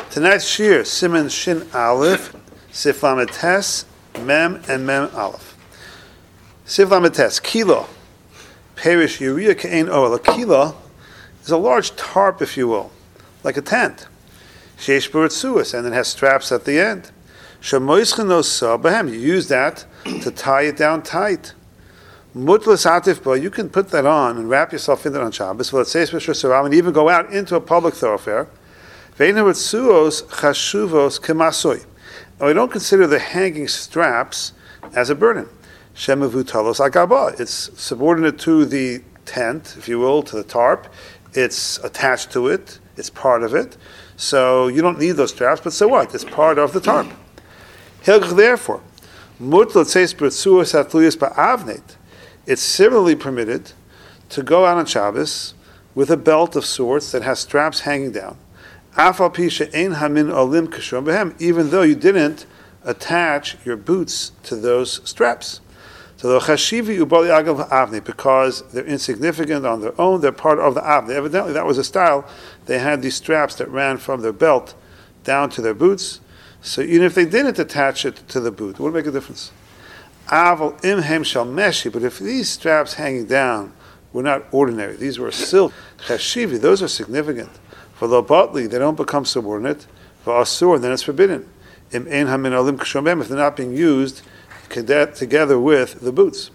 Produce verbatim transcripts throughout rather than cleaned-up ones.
Tonight's shir, Siman Shin Aleph, Sif Lamed Tes, Mem and Mem Aleph. Sif Lamed Tes, Kilo, Perish Yuriya Ke'ein Oel. A kilo is a large tarp, if you will, like a tent. Sheish B'Ritzuas, and it has straps at the end. Shemoischen Osa B'hem, you use that to tie it down tight. Mutlas Atif Bo, you can put that on and wrap yourself in it on Shabbos. Well, it says and even go out into a public thoroughfare. And we don't consider the hanging straps as a burden. It's subordinate to the tent, if you will, to the tarp. It's attached to it. It's part of it. So you don't need those straps, but so what? It's part of the tarp. Therefore, it's similarly permitted to go out on Shabbos with a belt of sorts that has straps hanging down, even though you didn't attach your boots to those straps. Because they're insignificant on their own, they're part of the avne. Evidently, that was a style. They had these straps that ran from their belt down to their boots. So even if they didn't attach it to the boot, it wouldn't make a difference. But if these straps hanging down were not ordinary, these were silk, chashivi, those are significant. For the batli, they don't become subordinate. For asur, then it's forbidden. If they're not being used together with the boots.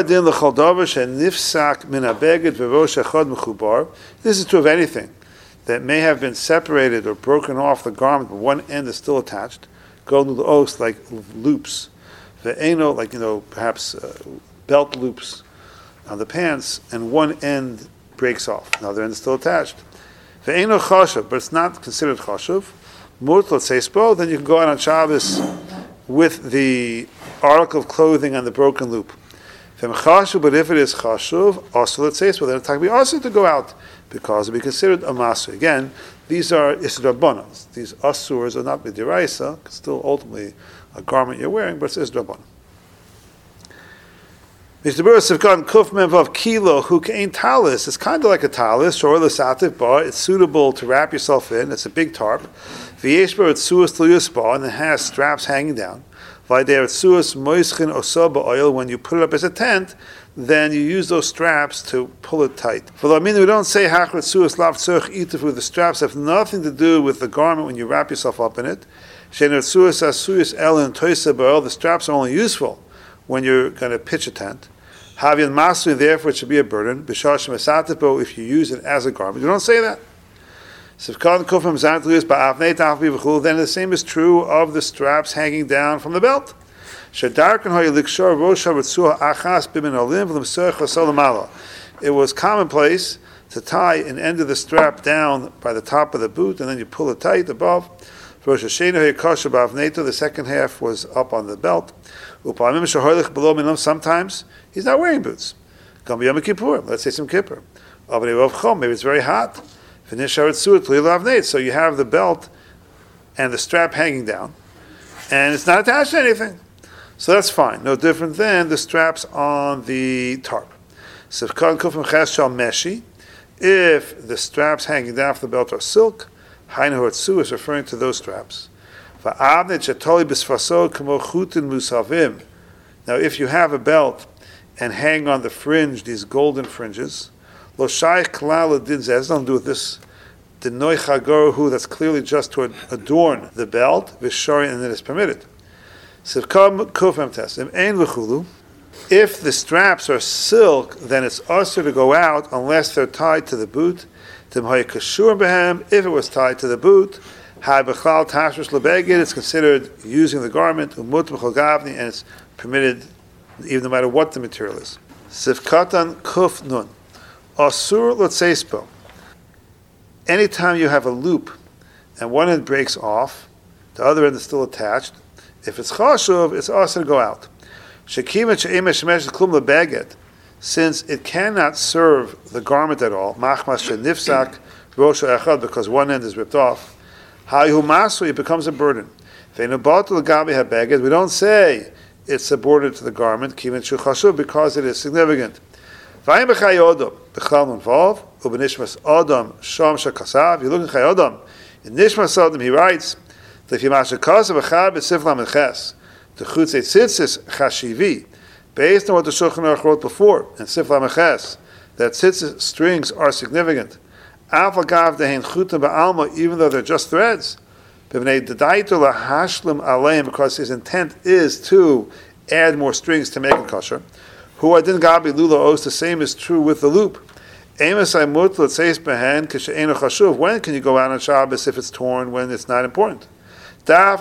This is true of anything that may have been separated or broken off the garment, but one end is still attached. Golden oaks, like loops. Ve'eno, like, you know, perhaps uh, belt loops on the pants, and one end breaks off. Another end is still attached. Ve'eno chashuv, but it's not considered chashuv. Mutlat seispo, then you can go out on Shabbos with the article of clothing on the broken loop. Chashuv, but if it is chashuv, also let's say, well, then it's be also to go out because it will be considered a maser. Again, these are isdrabanas. These asurs are not midiraisa. It's still ultimately a garment you're wearing, but it's isdrabanan. Mishnah Sivkan Kuf Memvav Kilo Hu Kein Talis. It's kind of like a talis. Shor L'Satif Bar. It's suitable to wrap yourself in. It's a big tarp. V'yesh Bar Tzuas T'luyus Bar, and it has straps hanging down. V'ayder Tzuas Moischin Osoba oil. When you put it up as a tent, then you use those straps to pull it tight. For the we don't say Hachrat Tzuas Lav Tzurch Itif, the straps have nothing to do with the garment when you wrap yourself up in it. Shener Tzuas Asuyas Elen Toisa Bar. The straps are only useful when you're going to pitch a tent. Havyan Masri, therefore, it should be a burden. B'shash Masatipo, if you use it as a garment. You don't say that. Then the same is true of the straps hanging down from the belt. It was commonplace to tie an end of the strap down by the top of the boot, and then you pull it tight above. The second half was up on the belt. Sometimes he's not wearing boots. Let's say some kippur. Maybe it's very hot. So you have the belt and the strap hanging down, and it's not attached to anything. So that's fine. No different than the straps on the tarp. If the straps hanging down from the belt are silk, Hainu Hatsu is referring to those straps. Now, if you have a belt and hang on the fringe, these golden fringes, lo shaykh klal din zeh, don't do with this. The noichagoru, that's clearly just to adorn the belt, v'shari, and it is permitted. If the straps are silk, then it's also to go out unless they're tied to the boot. If it was tied to the boot, it's considered using the garment, and it's permitted even no matter what the material is. Sivkatan kuf nun. Asur l'tzeispo. Anytime you have a loop and one end breaks off, the other end is still attached. If it's chashuv, it's also to go out. Shekimet she'emesh shemesh klum lebeget, since it cannot serve the garment at all. Machmas she'nifsak rosha echad, because one end is ripped off. Ha'yu masu, it becomes a burden. Ve'nubatu l'gabi ha'beget, we don't say it's subordinate to the garment, kimet she'chashuv, because it is significant. Vayim b'chayodom, b'chal nunvav, u'b'nishmas odom shom shakasav. You look in chayodom, In Nishma Sodim, he writes, the Fimasha Achad B'Siflam Ches, the Chutzei Tzitzis Chashivi, based on what the Shulchan Aruch wrote before, and Siflam Ches, that tzitzis strings are significant. Alpha Gav Dehin Chutim Ba'alma, even though they're just threads, because his intent is to add more strings to make it kosher. Who I didn't gabi lula os, the same is true with the loop. When can you go out on Shabbos if it's torn, when it's not important? That's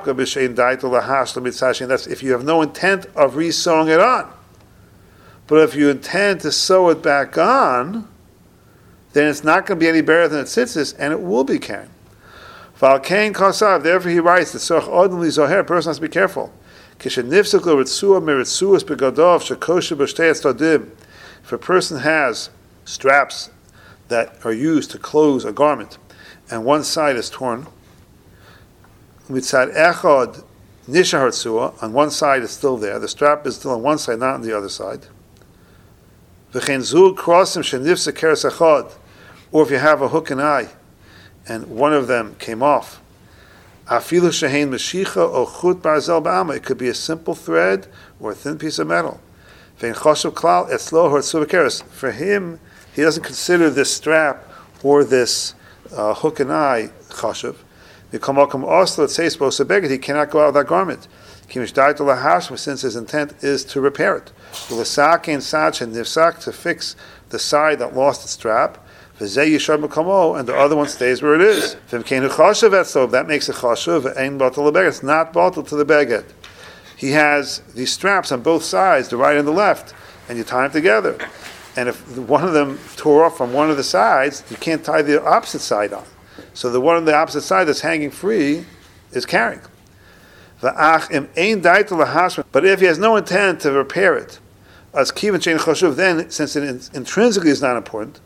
if you have no intent of re-sewing it on. But if you intend to sew it back on, then it's not going to be any better than it sits, and it will be carrying. Therefore he writes that a person has to be careful. If a person has straps that are used to close a garment, and one side is torn, on one side is still there, the strap is still on one side, not on the other side. Or if you have a hook and eye, and one of them came off, it could be a simple thread or a thin piece of metal. For him, he doesn't consider this strap or this uh, hook and eye chashuv. He cannot go out of that garment, since his intent is to repair it. To fix the side that lost its strap, and the other one stays where it is. That makes it chashuv. It's not bottled to the beged. He has these straps on both sides, the right and the left, and you tie them together. And if one of them tore off from one of the sides, you can't tie the opposite side on. So the one on the opposite side that's hanging free is carrying. But if he has no intent to repair it, then since it intrinsically is not important,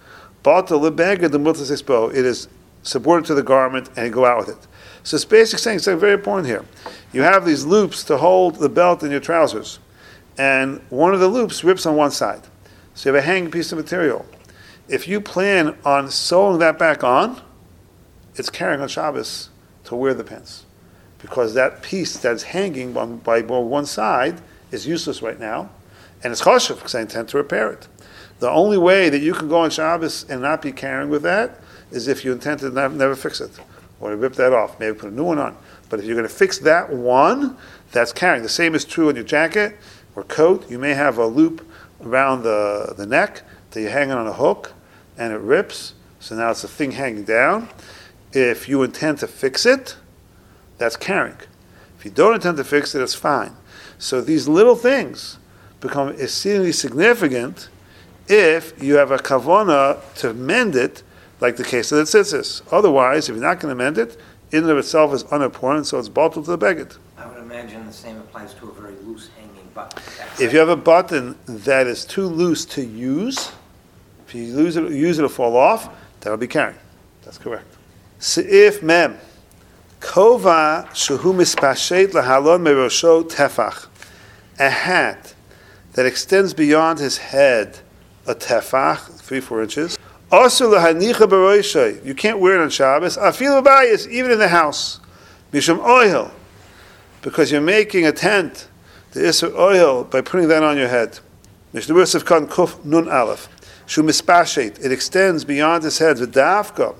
it is subordinate to the garment and you go out with it. So it's basically saying something very important here. You have these loops to hold the belt in your trousers, and one of the loops rips on one side. So you have a hanging piece of material. If you plan on sewing that back on, it's carrying on Shabbos to wear the pants, because that piece that's hanging on, by one side is useless right now, and it's chashuv because I intend to repair it. The only way that you can go on Shabbos and not be carrying with that is if you intend to never, never fix it, or to rip that off, maybe put a new one on. But if you're going to fix that one, that's carrying. The same is true on your jacket or coat. You may have a loop around the, the neck that you hang on a hook, and it rips, so now it's a thing hanging down. If you intend to fix it, that's carrying. If you don't intend to fix it, it's fine. So these little things become exceedingly significant if you have a kavana to mend it, like the case of the tzitzis. Otherwise, if you're not going to mend it, in and of itself is unimportant, so it's bottled to the beged. I would imagine the same applies to a very loose hanging button. If you have a button that is too loose to use, if you lose it, use it, it'll fall off, that'll be carrying. That's correct. Seif mem. Kova shehu mispashet lahalon merosho tefach. A hat that extends beyond his head a tefach, three, four inches. Also lahanicha baroishay. You can't wear it on Shabbos. Afilu bayis, even in the house. Mishum oil. Because you're making a tent, the isser oil, by putting that on your head. Mishnah of kan kuf nun aleph. Shu mispashet. It extends beyond his head. V'dafka.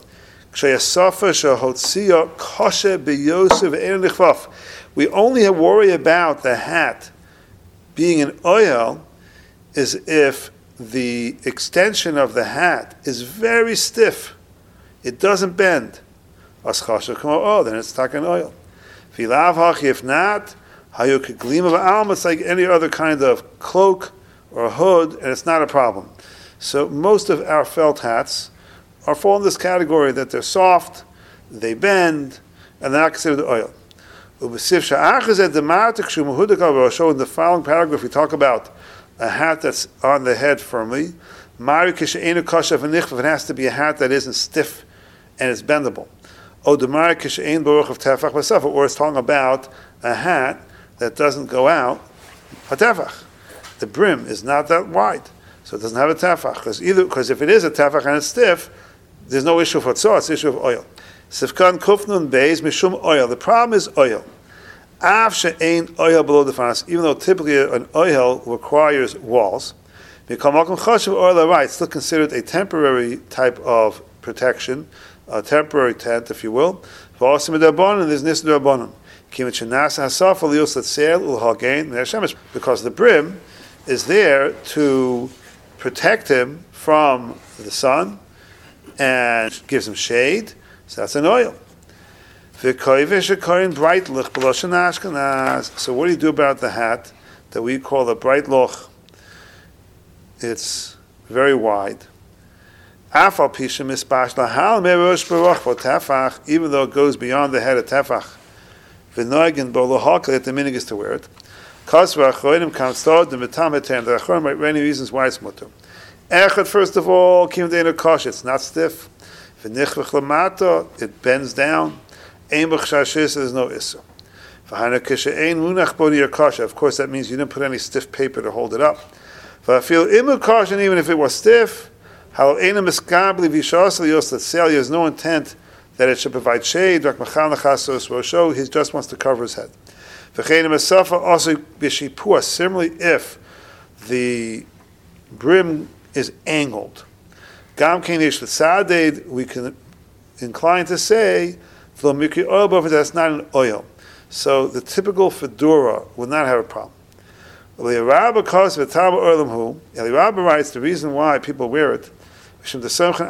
We only worry about the hat being an oil is if the extension of the hat is very stiff. It doesn't bend. Oh, then it's taken oil. If not, it's like any other kind of cloak or hood, and it's not a problem. So most of our felt hats are fall in this category that they're soft, they bend, and they're not considered oil. In the following paragraph, we talk about a hat that's on the head firmly. If it has to be a hat that isn't stiff and it's bendable. Or it's talking about a hat that doesn't go out a tefach. The brim is not that wide, so it doesn't have a tefach. Because either because if it is a tefach and it's stiff, there's no issue for tzor, it's issue of oil. Sifkan kufnun beis mishum oil. The problem is oil. Av she'ein oil below the fanas, even though typically an oil requires walls. Oil, right, still considered a temporary type of protection, a temporary tent, if you will. There's nis d'Rabbanan. Because the brim is there to protect him from the sun and gives him shade, so that's an oil. So what do you do about the hat that we call the bright loch? It's very wide. Even though it goes beyond the head of tefach, the minig is to wear it. There are many reasons why it's mutter. First of all, it's not stiff. It bends down. There's no issue. Of course, that means you didn't put any stiff paper to hold it up. I feel caution, even if it was stiff, there's no intent that it should provide shade. He just wants to cover his head. Similarly, if the brim is angled, we can incline to say that's not an oil. So the typical fedora would not have a problem. Eliyarabba writes the reason why people wear it. They follow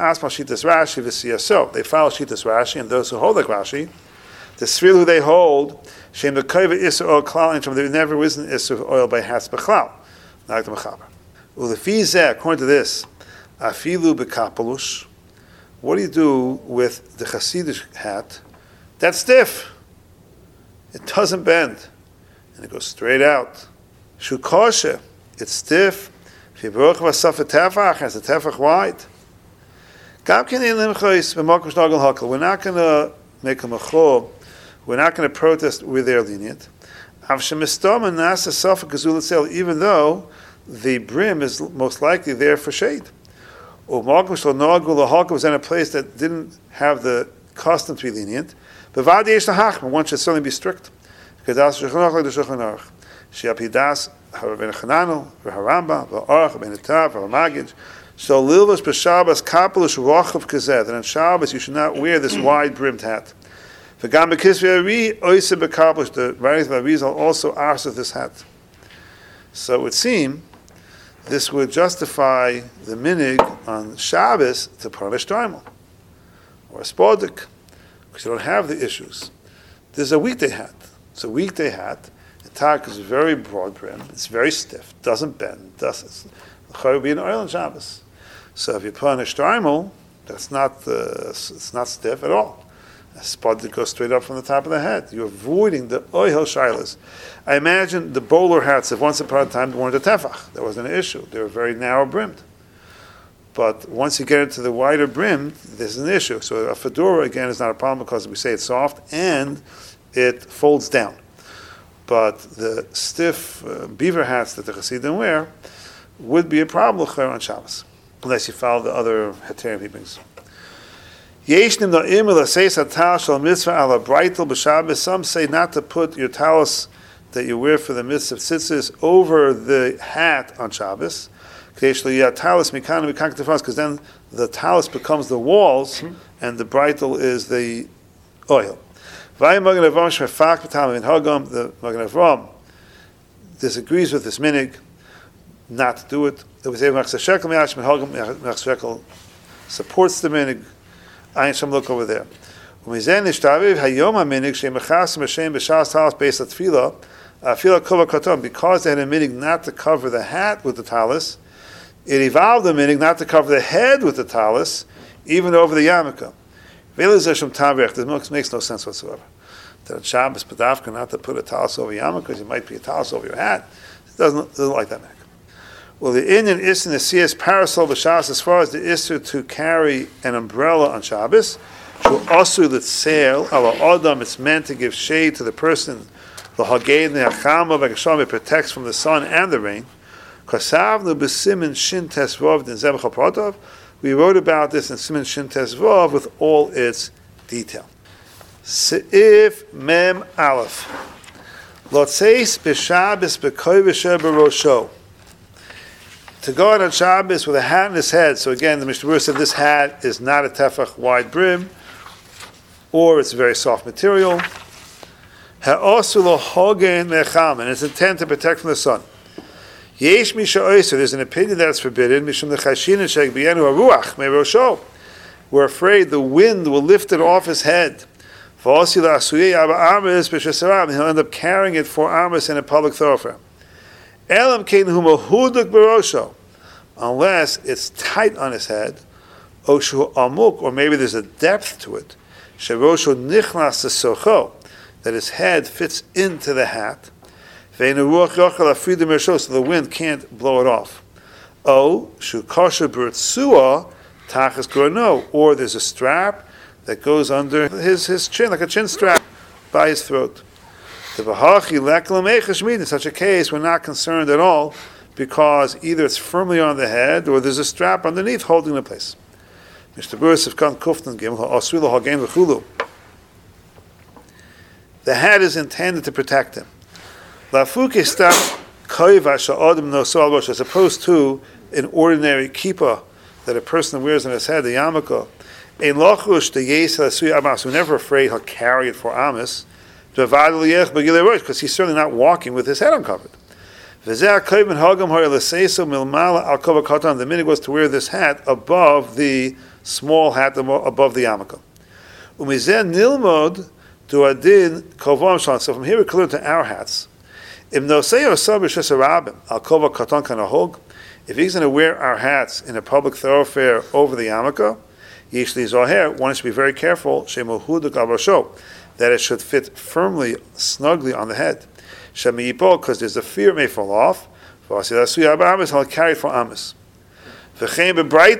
Shitas Rashi, and those who hold like Rashi, the Sril who they hold, Shem the Kaiva Isser oil klal, and there never was an Isser of oil by hats b'chlal, like the Mechaber. Well, the Fizeh, according to this, Afilu b'kapelush. What do you do with the Hasidic hat? That's stiff. It doesn't bend, and it goes straight out. Shukoshe, it's stiff. If you broke a suffer tefach, has a tefach wide. We're not going to make a machol. We're not going to protest with their lenient. Even though the brim is most likely there for shade. Was in a place that didn't have the custom to be lenient. But one should certainly be strict. So Lilvas b'Shabbos kapelish rochav kazeh. That on Shabbos you should not wear this wide brimmed hat. The Gam b'Kisvei Ari oiseh b'kapelish. The writings of Arizal also asked of this hat. So it would seem this would justify the minig on Shabbos to punish daimel or a spodik, because you don't have the issues. This is a weekday hat. It's a weekday hat. The tak is very broad brim. It's very stiff. Doesn't bend. Doesn't. It would be an oil on Shabbos. So if you punish daimel, that's not uh, it's not stiff at all. A spot that goes straight up from the top of the head. You're avoiding the oil shilas. I imagine the bowler hats, if once upon a time they weren't a tefach, there wasn't an issue. They were very narrow brimmed. But once you get into the wider brim, there's an issue. So a fedora, again, is not a problem because we say it's soft and it folds down. But the stiff uh, beaver hats that the Hasidim wear would be a problem on Shabbos, unless you follow the other heterim heapings. Some say not to put your talis that you wear for the mitzvah of tzitzis over the hat on Shabbos, because then the talis becomes the walls and the breitel is the oil. The Magen Avraham disagrees with this minig, not to do it. It was supports the minig. I some look over there. Because they had a minig not to cover the hat with the talis, it evolved the minig not to cover the head with the talis, even over the yarmulke. This makes no sense whatsoever. That on Shabbos, Padavka, not to put a talis over yarmulke, because it might be a talis over your hat. It doesn't, doesn't like that minig. Well, the Indian is in the C S parasol b'Shabbos, as far as the issur to carry an umbrella on Shabbos, also the sail ala adam, it's meant to give shade to the person. The haged ne'achama v'gasham, it protects from the sun and the rain. Kasavnu b'simin shin tesvav din zebach protov. We wrote about this in Simin shin tesvav with all its detail. Seif Mem Aleph. Lotzeis b'Shabbos b'koiveshe b'rosho. To go out on Shabbos with a hat in his head. So again, the Mishnah Berurah said this hat is not a tefach wide brim, or it's a very soft material. Ha'osu lo hogen mecham, and it's intended to protect from the sun. Yesh misha oiser, there's an opinion that it's forbidden. Mishum nechashin shek b'yenu haruach me'rosho. We're afraid the wind will lift it off his head. V'osi la'asuyei aba armis b'shesaram, and he'll end up carrying it for armis in a public thoroughfare. Elam kein hu mahuduk b'rosho, unless it's tight on his head, oshu amuk, or maybe there's a depth to it, sherosho nichnas socho, that his head fits into the hat, ve'enu ruach yochel afridim b'rosho, so the wind can't blow it off. O shu kosher b'rtzua tachas grono, or there's a strap that goes under his, his chin, like a chin strap by his throat. In such a case, we're not concerned at all, because either it's firmly on the head or there's a strap underneath holding it in place. The hat is intended to protect him. As opposed to an ordinary kippah that a person wears on his head, the yarmulke. We're never afraid he'll carry it for Amos, because he's certainly not walking with his head uncovered. The minhag was to wear this hat above the small hat above the yarmulke. So from here we clear to our hats. If he's going to wear our hats in a public thoroughfare over the yarmulke, one should be very careful that it should fit firmly, snugly on the head. Because there's a fear it may fall off. I'll carry it for Amos. Also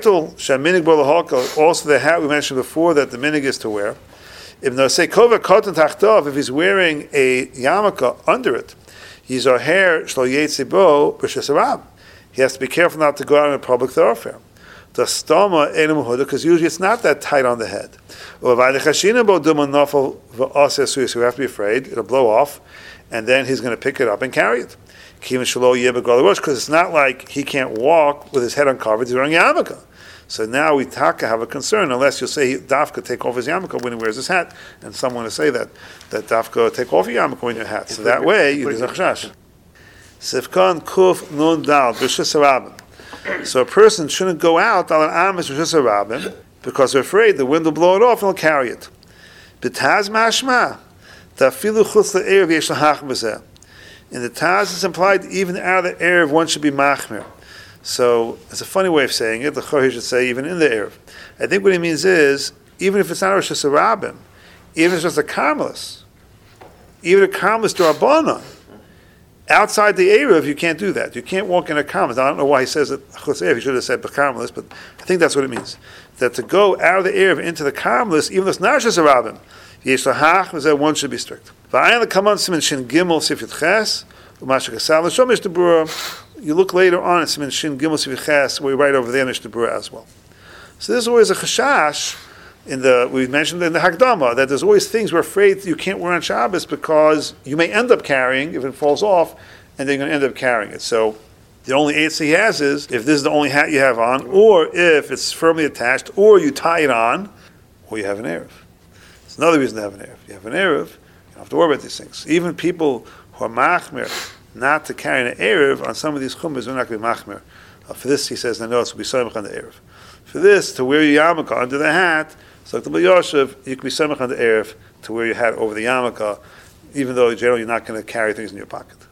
the hat we mentioned before that the minig is to wear. If he's wearing a yarmulke under it, he has to be careful not to go out in a public thoroughfare. The stoma because usually it's not that tight on the head. So we have to be afraid it'll blow off, and then he's going to pick it up and carry it. Because it's not like he can't walk with his head uncovered. He's wearing yarmulke. So now we taka have a concern, unless you say dafka take off his yarmulke when he wears his hat, and someone to say that that dafka take off your yarmulke when your hat. So that way you do chashash. Sifkan kuf nun dal b'shus rabim. So a person shouldn't go out al amis b'shus rabim because they're afraid the wind will blow it off and he'll carry it. B'taz mashma tafilu chutz le'erev yesh lahach b'zeh. In the Taz, it's implied even out of the Erev one should be machmir. So it's a funny way of saying it. The Chori should say even in the Erev. I think what he means is even if it's not a Rosh Hashanah, even if it's just a Karmelis, even a Karmelis D'Rabbanan, outside the Erev you can't do that. You can't walk in a Karmelis. I don't know why he says it. Chutz Erev. He should have said Karmelis, but I think that's what it means. That to go out of the Erev into the Karmelis, even though it's not Rosh Hashanah, Yesh lahach was that one should be strict. V'ayin l'kaman simin shin gimel sifit ches u'mashak asal l'shom Mishnah Berurah. You look later on at simin shin gimel sifit ches where we write over there Mishnah Berurah as well. So there's always a chashash in the we mentioned in the Hakdama that there's always things we're afraid you can't wear on Shabbos because you may end up carrying if it falls off, and then you're going to end up carrying it. So the only answer he has is if this is the only hat you have on, or if it's firmly attached, or you tie it on, or you have an Erev. It's another reason to have an Erev. You have an Erev, you don't have to worry about these things. Even people who are machmir, not to carry an Erev, on some of these chumbas, we're not going to be machmir. Uh, for this, he says, the notes will be samach on the Erev. For this, to wear your yarmulke under the hat, so to be Yoshev, you can be samach on the Erev to wear your hat over the yarmulke, even though generally you're not going to carry things in your pocket.